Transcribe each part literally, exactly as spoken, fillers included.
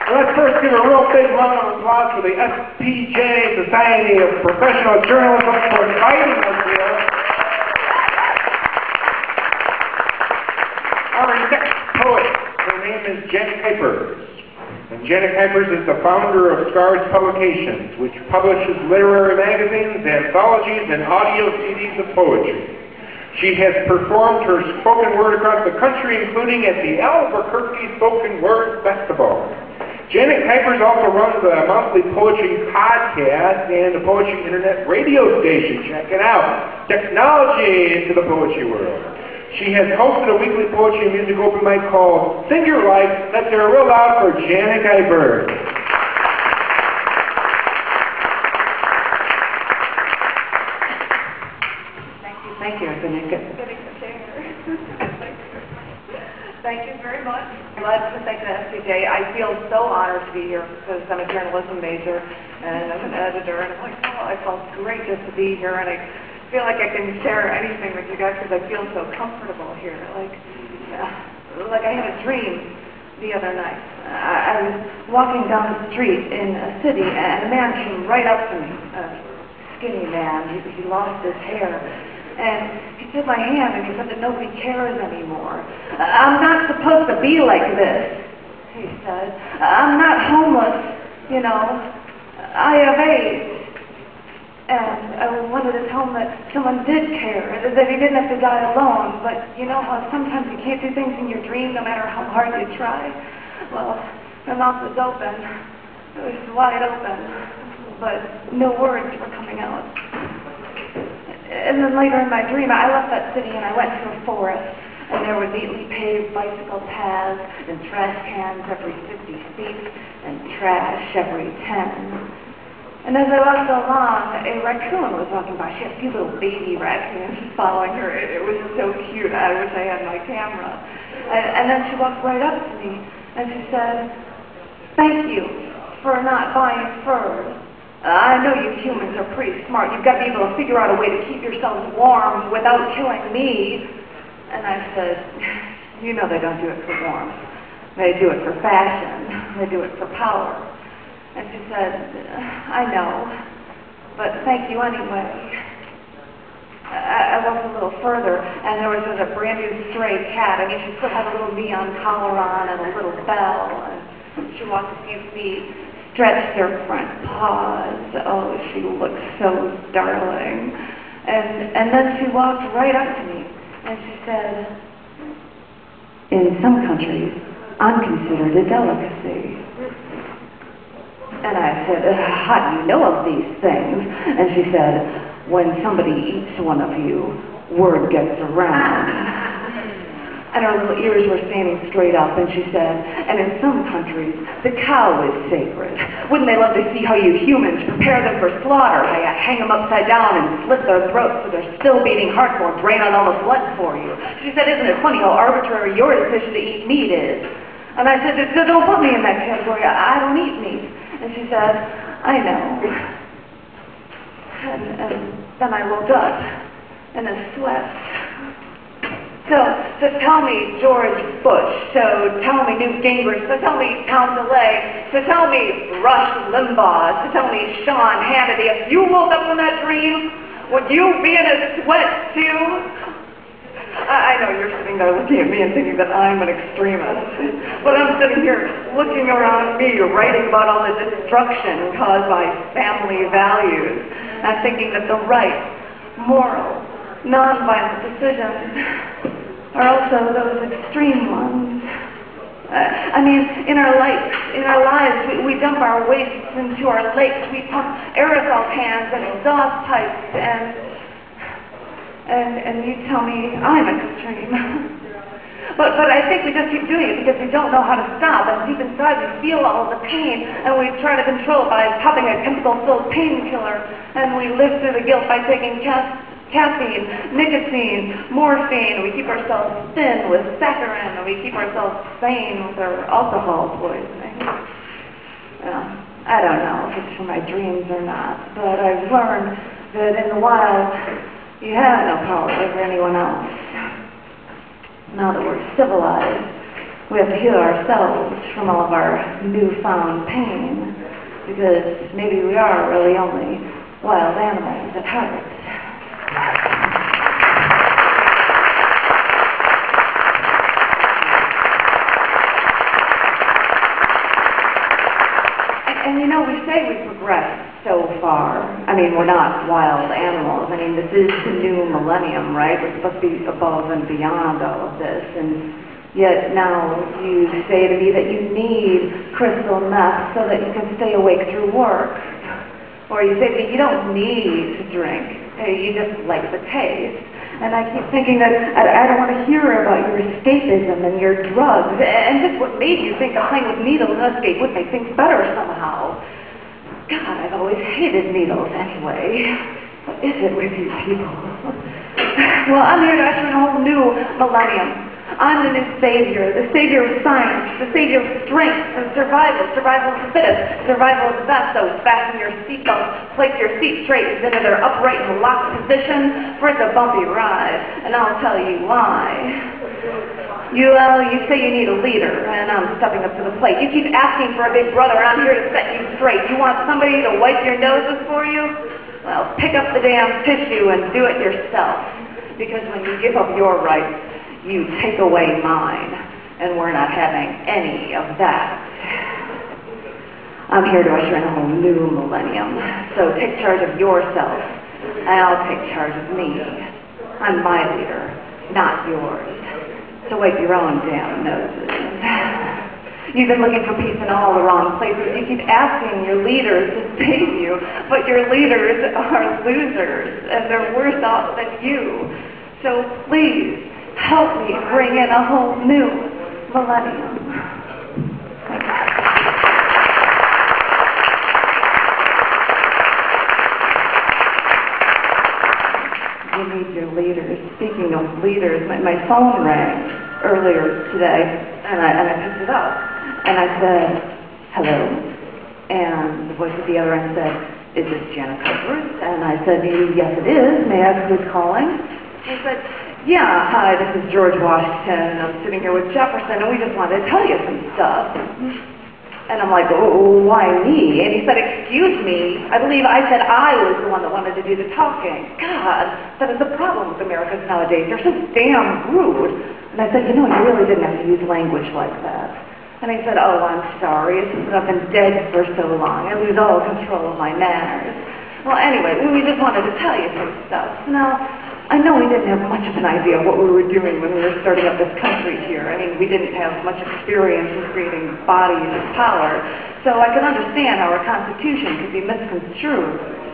Let's first give a real big round of applause for the S P J, Society of Professional Journalism, for inviting us here. Our next poet, her name is Jen Kuipers. And Jen Kuipers is the founder of Scars Publications, which publishes literary magazines, anthologies, and audio C Ds of poetry. She has performed her spoken word across the country, including at the Albuquerque Spoken Word Festival. Janet Kuipers also runs a monthly poetry podcast and a poetry internet radio station. Check it out. Technology into the poetry world. She has hosted a weekly poetry and music open mic called Sing Your Life. Let's hear it real loud for Janet Kuipers. Thank you, thank you. I've been getting the chair. Thank you very much. I'd like to thank the S P J. I feel so honored to be here because I'm a journalism major and I'm an editor, and I'm like, oh, I felt great just to be here, and I feel like I can share anything with you guys because I feel so comfortable here. Like, uh, like I had a dream the other night. I, I was walking down the street in a city, and a man came right up to me, a skinny man. He, he lost his hair. And he took my hand and he said that nobody cares anymore. I'm not supposed to be like this, he said. I'm not homeless, you know. I have AIDS. And I wanted to tell him that someone did care, that he didn't have to die alone. But you know how sometimes you can't do things in your dream no matter how hard you try? Well, my mouth was open. It was wide open. But no words were coming out. And then later in my dream, I left that city and I went to a forest, and there were neatly paved bicycle paths and trash cans every fifty feet and trash every ten. And as I walked along, a raccoon was walking by. She had a few little baby raccoons following her. It, it was so cute. I wish I had my camera. And, and then she walked right up to me and she said, "Thank you for not buying furs. I know you humans are pretty smart. You've got to be able to figure out a way to keep yourselves warm without killing me." And I said, "You know they don't do it for warmth. They do it for fashion. They do it for power." And she said, "I know, but thank you anyway." I, I walked a little further, and there was a brand new stray cat. I mean, she still had a little neon collar on and a little bell. And she walked a few feet, stretched her front paws. Oh, she looked so darling. And and then she walked right up to me and she said, "In some countries, I'm considered a delicacy." And I said, "How do you know of these things?" And she said, "When somebody eats one of you, word gets around." And her little ears were standing straight up, and she said, "And in some countries, the cow is sacred. Wouldn't they love to see how you humans prepare them for slaughter? How you hang them upside down and slit their throats so they're still beating hearts while drain out all the blood for you?" She said, "Isn't it funny how arbitrary your decision to eat meat is?" And I said, "Don't put me in that category. I don't eat meat." And she said, "I know." And, and then I woke up in a sweat. So, so tell me George Bush, so tell me Newt Gingrich, so tell me Tom DeLay, so tell me Rush Limbaugh, so tell me Sean Hannity. If you woke up from that dream, would you be in a sweat too? I, I know you're sitting there looking at me and thinking that I'm an extremist, but I'm sitting here looking around me, writing about all the destruction caused by family values, and thinking that the right, moral, nonviolent decisions are also those extreme ones. Uh, I mean, in our lives, in our lives, we, we dump our wastes into our lakes. We pump aerosol cans and exhaust pipes, and and and you tell me I'm extreme. but but I think we just keep doing it because we don't know how to stop. And deep inside, we feel all of the pain, and we try to control it by popping a chemical-filled painkiller, and we live through the guilt by taking tests. Caffeine, nicotine, morphine. We keep ourselves thin with saccharin, and we keep ourselves sane with our alcohol poisoning. Well, I don't know if it's from my dreams or not, but I've learned that in the wild, you have no power over anyone else. Now that we're civilized, We have to heal ourselves from all of our newfound pain, because maybe we are really only wild animals at heart. And, and you know, we say we progressed so far. I mean, we're not wild animals. I mean, this is the new millennium, right? We're supposed to be above and beyond all of this, and yet now you say to me that you need crystal meth so that you can stay awake through work. Or you say that you don't need to drink, you just like the taste. And I keep thinking that I, I don't want to hear about your escapism and your drugs, and just what made you think that playing with needles and escape would make things better somehow. God, I've always hated needles anyway. What is it with you people? Well, I'm here to usher in a whole new millennium. I'm the new savior, the savior of science, the savior of strength and survival, survival of the fittest, survival of the best. So fasten your seatbelts, place your seat straight into their upright and locked position, for it's a bumpy ride, and I'll tell you why. You, well, you say you need a leader, and I'm stepping up to the plate. You keep asking for a big brother, I'm here to set you straight. You want somebody to wipe your noses for you? Well, pick up the damn tissue and do it yourself. Because when you give up your rights, you take away mine, and we're not having any of that. I'm here to usher in a whole new millennium, so take charge of yourself, and I'll take charge of me. I'm my leader, not yours. So wipe your own damn noses. You've been looking for peace in all the wrong places. You keep asking your leaders to save you, but your leaders are losers, and they're worse off than you. So please, help me bring in a whole new millennium. You need your leaders. Speaking of leaders, my, my phone rang earlier today, and I, and I picked it up, and I said, hello, and the voice at the other end said, is this Janet Edwards? And I said, yes it is. May I ask who's calling? He said, yeah, hi, this is George Washington. I'm sitting here with Jefferson, and we just wanted to tell you some stuff. And I'm like, oh, why me? And he said, excuse me, I believe I said I was the one that wanted to do the talking. God, that is the problem with Americans nowadays. They're so damn rude. And I said, you know, you really didn't have to use language like that. And he said, oh, I'm sorry. It's just that I've been dead for so long. I lose all control of my manners. Well, anyway, we just wanted to tell you some stuff. Now, I know we didn't have much of an idea of what we were doing when we were starting up this country here. I mean, we didn't have much experience in creating bodies of power, so I could understand how our Constitution could be misconstrued.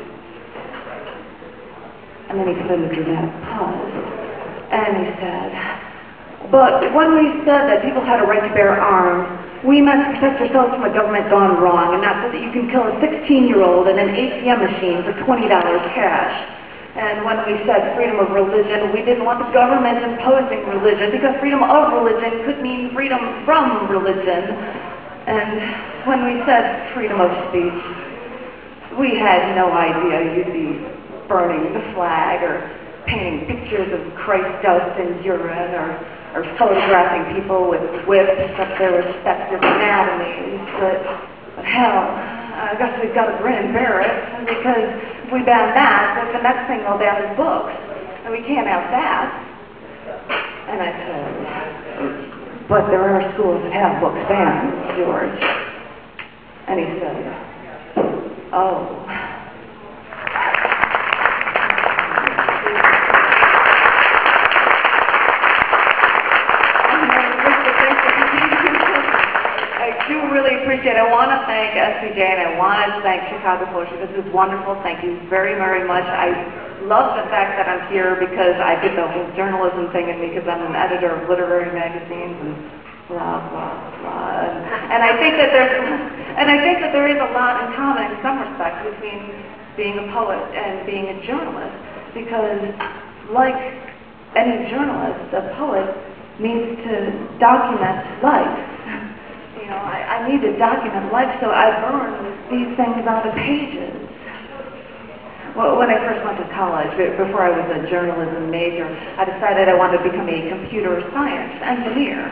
And then he put in a dramatic pause, and he said, but when we said that people had a right to bear arms, we meant to protect ourselves from a government gone wrong, and not so that you can kill a sixteen-year-old in an A T M machine for twenty dollars cash. And when we said freedom of religion, we didn't want the government imposing religion, because freedom of religion could mean freedom from religion. And when we said freedom of speech, we had no idea you'd be burning the flag or painting pictures of Christ dust and urine, or, or photographing people with whips up their respective anatomies. But, but hell, I guess we've got to grin and bear it, because if we ban that, then the next thing they'll ban is books, and we can't have that. And I said, but there are schools that have books banned, George. And he said, oh. Appreciate it. I want to thank S C J, and I want to thank Chicago Poetry. This is wonderful. Thank you very, very much. I love the fact that I'm here because I did the whole journalism thing in me, because I'm an editor of literary magazines and blah, blah, blah. And, and I think that there's, and I think that there is a lot in common in some respects between being a poet and being a journalist, because like any journalist, a poet needs to document life. You know, I, I need to document life, so I burn these things onto pages. Well, when I first went to college, before I was a journalism major, I decided I wanted to become a computer science engineer.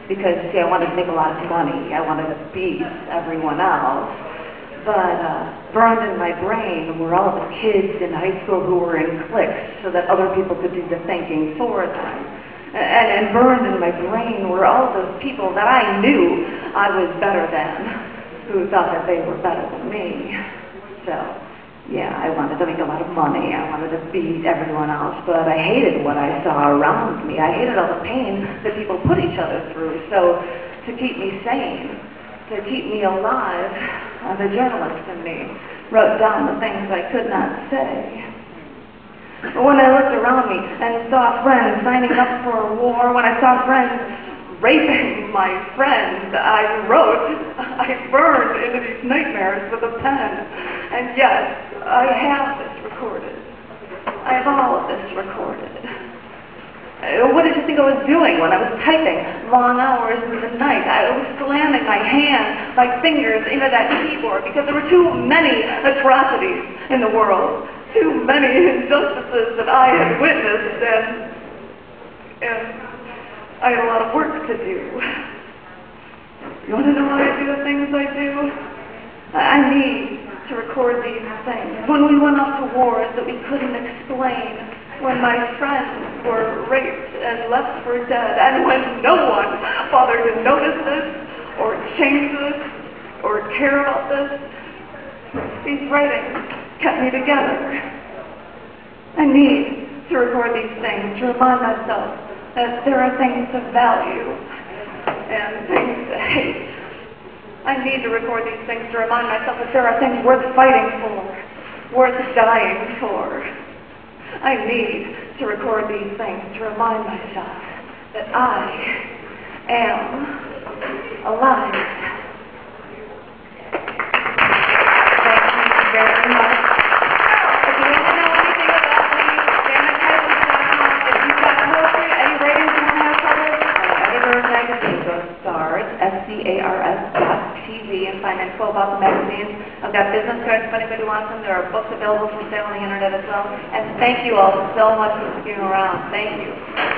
because, see, I wanted to make a lot of money. I wanted to beat everyone else. But uh, burned in my brain were all the kids in high school who were in cliques so that other people could do the thinking for them. And, and burned in my brain were all those people that I knew I was better than, who thought that they were better than me. So, yeah, I wanted to make a lot of money. I wanted to beat everyone else, but I hated what I saw around me. I hated all the pain that people put each other through. So, to keep me sane, to keep me alive, uh, the journalist in me wrote down the things I could not say. But when I looked around me and saw friends signing up for a war, when I saw friends raping my friends, I wrote, I burned into these nightmares with a pen. And yes, I have this recorded. I have all of this recorded. Uh, What did you think I was doing when I was typing long hours in the night? I was slamming my hands, my fingers into that keyboard because there were too many atrocities in the world, too many injustices that I had witnessed, and, and I had a lot of work to do. You want to know why I do the things I do? I need to record these things. When we went off to wars that we couldn't explain, when my friends were raped and left for dead, and when no one bothered to notice this, or change this, or care about this, these writings kept me together. I need to record these things to remind myself that there are things to value and things to hate. I need to record these things to remind myself that there are things worth fighting for, worth dying for. I need to record these things to remind myself that I am alive. Thank you very much. If you want to know anything about me, Janet Capers dot com. If you've got poetry, any writings you want to have published, I'm an editor of magazines, so SCARS, S C A R S dot T V, and find info about the magazines. I've got business cards if anybody wants them. There are books available for sale on the internet as well. And thank you all so much for sticking around. Thank you.